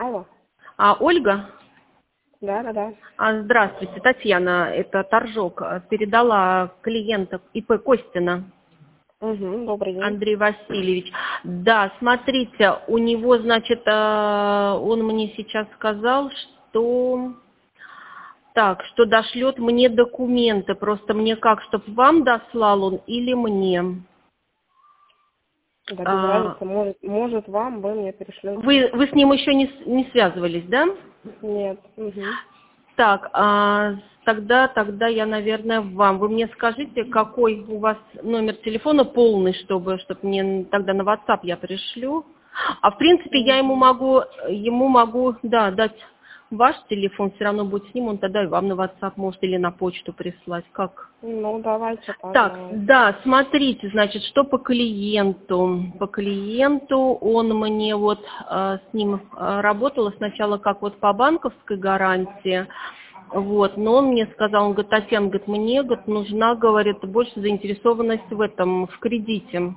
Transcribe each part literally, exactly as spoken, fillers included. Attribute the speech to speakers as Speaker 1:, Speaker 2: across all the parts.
Speaker 1: Алло.
Speaker 2: А, Ольга?
Speaker 1: Да, да, да.
Speaker 2: А, здравствуйте, Татьяна, это Торжок. Передала клиента ИП Костина.
Speaker 1: Угу, добрый день.
Speaker 2: Андрей Васильевич. Да, смотрите, у него, значит, э, он мне сейчас сказал, что... Так, что дошлет мне документы. Просто мне как, чтобы вам дослал он или мне?
Speaker 1: Да, без
Speaker 2: А,
Speaker 1: разницы, может, может вам, вы мне перешлете.
Speaker 2: вы, вы с ним еще не, с- не связывались, да?
Speaker 1: Нет. Угу.
Speaker 2: Так, а, тогда, тогда я, наверное, вам. Вы мне скажите, какой у вас номер телефона полный, чтобы, чтобы мне тогда на WhatsApp я пришлю. А в принципе я ему
Speaker 1: Угу.
Speaker 2: могу, ему могу, да, дать ваш телефон, все равно будет с ним, он тогда и вам на WhatsApp может или на почту прислать. Как?
Speaker 1: Ну, давайте так,
Speaker 2: Так,
Speaker 1: давайте.
Speaker 2: да, смотрите, значит, что по клиенту. По клиенту он мне вот э, с ним э, работала сначала как вот по банковской гарантии, вот, но он мне сказал, он говорит, Татьяна, говорит, мне, говорит, нужна, говорит, больше заинтересованность в этом, в кредите.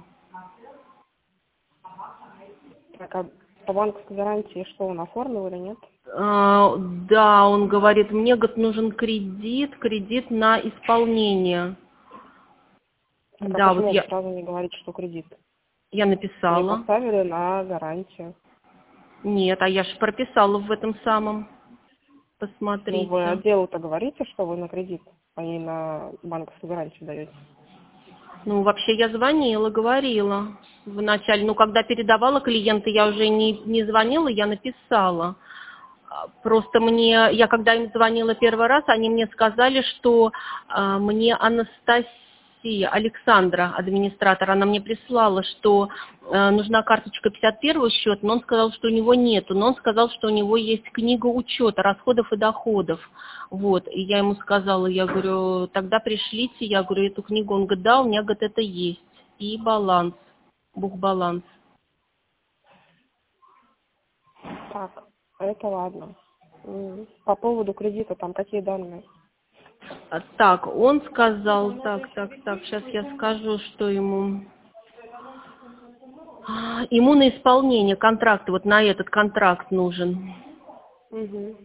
Speaker 1: Так, а по банковской гарантии что, он оформил или нет?
Speaker 2: А, да, он говорит, мне, говорит, нужен кредит, кредит на исполнение.
Speaker 1: Так, а
Speaker 2: Да, вот
Speaker 1: почему вы
Speaker 2: я,
Speaker 1: сразу не говорите, что кредит?
Speaker 2: я
Speaker 1: Мне
Speaker 2: написала.
Speaker 1: поставили на гарантию.
Speaker 2: Нет, а я же прописала в этом самом.
Speaker 1: Ну, вы
Speaker 2: Посмотрите.
Speaker 1: отделу-то говорите, что вы на кредит, а не на банковскую гарантию даете.
Speaker 2: Ну, вообще я звонила, говорила. Вначале, ну, когда передавала клиента, я уже не, не звонила, я написала. А, Просто мне, я когда им звонила первый раз, они мне сказали, что а, мне Анастасия, Александра, администратор, она мне прислала, что а, нужна карточка пятьдесят первого счета, но он сказал, что у него нету, но он сказал, что у него есть книга учета расходов и доходов. Вот, и я ему сказала, я говорю, тогда пришлите, я говорю, эту книгу, он говорит, да, у меня, говорит, это есть, и баланс, бухбаланс.
Speaker 1: Так, это ладно. М, По поводу кредита, там какие данные?
Speaker 2: А, Так, он сказал, так, так, так, сейчас я скажу, что ему... А, Ему на исполнение контракта, вот на этот контракт нужен.
Speaker 1: Угу.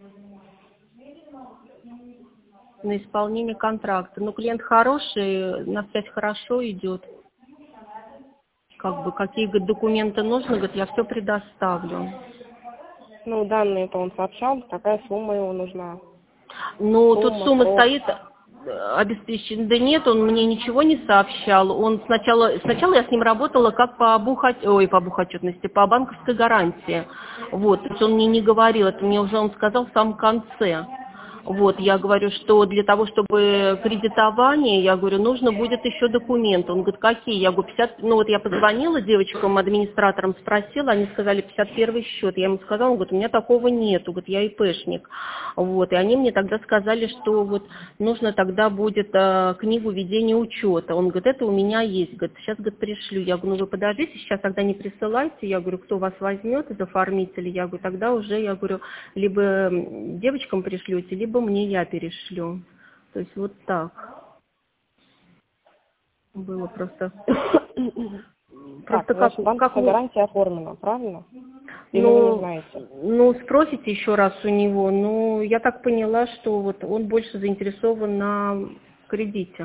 Speaker 2: На исполнение контракта. Ну, клиент хороший, на связь хорошо идет. Как бы, какие, говорит, документы нужны, говорит, я все предоставлю.
Speaker 1: Ну, данные-то он сообщал, какая сумма ему нужна.
Speaker 2: Ну, тут
Speaker 1: Сумма,
Speaker 2: сумма
Speaker 1: срок.
Speaker 2: стоит э, обеспечена. Да нет, он мне ничего не сообщал. Он сначала, сначала я с ним работала как по бухот... ой, по бухотчетности, по банковской гарантии. Вот, то есть он мне не говорил, это мне уже он сказал в самом конце. Вот, я говорю, что для того, чтобы кредитование, я говорю, нужно будет еще документы. Он говорит, какие? Я говорю, пятьдесят, ну вот я позвонила девочкам, администраторам спросила, они сказали пятьдесят первый счет. Я ему сказала, он говорит, у меня такого нету, говорит, я ИПшник. Вот, и они мне тогда сказали, что вот нужно тогда будет э, книгу ведения учета. Он говорит, это у меня есть, говорит, сейчас, говорит, пришлю. Я говорю, ну вы подождите, сейчас тогда не присылайте. Я говорю, кто вас возьмет из оформителей? Я говорю, тогда уже, я говорю, либо м, девочкам пришлете, либо мне я перешлю. То есть вот так было просто.
Speaker 1: Так,
Speaker 2: Просто как,
Speaker 1: значит,
Speaker 2: как
Speaker 1: банковская
Speaker 2: вы,
Speaker 1: гарантия оформлена, правильно? Или вы не
Speaker 2: ну,
Speaker 1: знаете?
Speaker 2: ну, спросите еще раз у него. Ну, я так поняла, что вот он больше заинтересован на кредите.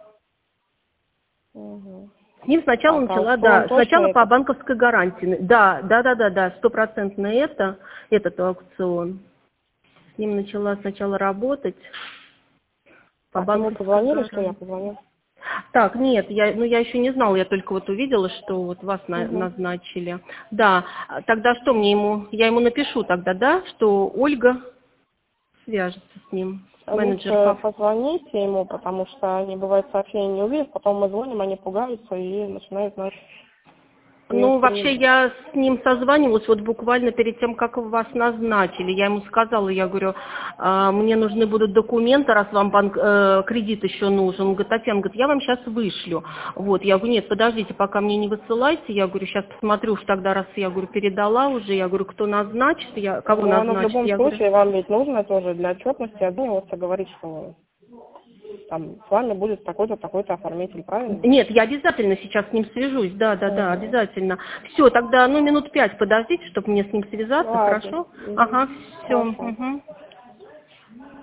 Speaker 1: Угу.
Speaker 2: С ним сначала
Speaker 1: Так, а
Speaker 2: начала,
Speaker 1: аукцион
Speaker 2: да,
Speaker 1: точно
Speaker 2: сначала по
Speaker 1: этот?
Speaker 2: банковской гарантии. Да, да, да, да, да, стопроцентно это, этот аукцион. С ним начала сначала работать по
Speaker 1: Так, ему
Speaker 2: банковской
Speaker 1: позвонили, что я
Speaker 2: гарантии.
Speaker 1: позвонил?
Speaker 2: Так, нет, я, ну, я еще не знала, я только вот увидела, что вот вас на-
Speaker 1: Угу.
Speaker 2: назначили. Да, а тогда что мне ему, я ему напишу тогда, да, что Ольга свяжется с ним, менеджер
Speaker 1: Лучше
Speaker 2: по...
Speaker 1: позвоните ему, потому что они, бывает, сообщения не увидят, потом мы звоним, они пугаются и начинают нас не
Speaker 2: Ну, вообще,
Speaker 1: воспринимать.
Speaker 2: я с ним созванивалась вот буквально перед тем, как вас назначили. Я ему сказала, я говорю, «А, мне нужны будут документы, раз вам банк, э, кредит еще нужен. Он говорит, Татьяна, говорит, я вам сейчас вышлю. Вот, я говорю, нет, подождите, пока мне не высылайте. Я говорю, сейчас посмотрю, уж тогда, раз я говорю, передала уже. Я говорю, кто назначит, я, кого
Speaker 1: Но оно в
Speaker 2: назначит.
Speaker 1: любом
Speaker 2: Я говорю,
Speaker 1: случае вам ведь нужно тоже для отчетности обмениваться, говорить, что там, с вами будет такой-то, такой-то оформитель, правильно?
Speaker 2: Нет, я обязательно сейчас с ним свяжусь, да, да, да, обязательно. Все, тогда, ну, минут пять подождите, чтобы мне с ним связаться,
Speaker 1: Ладно.
Speaker 2: хорошо? Ага, все.
Speaker 1: Хорошо.
Speaker 2: Угу.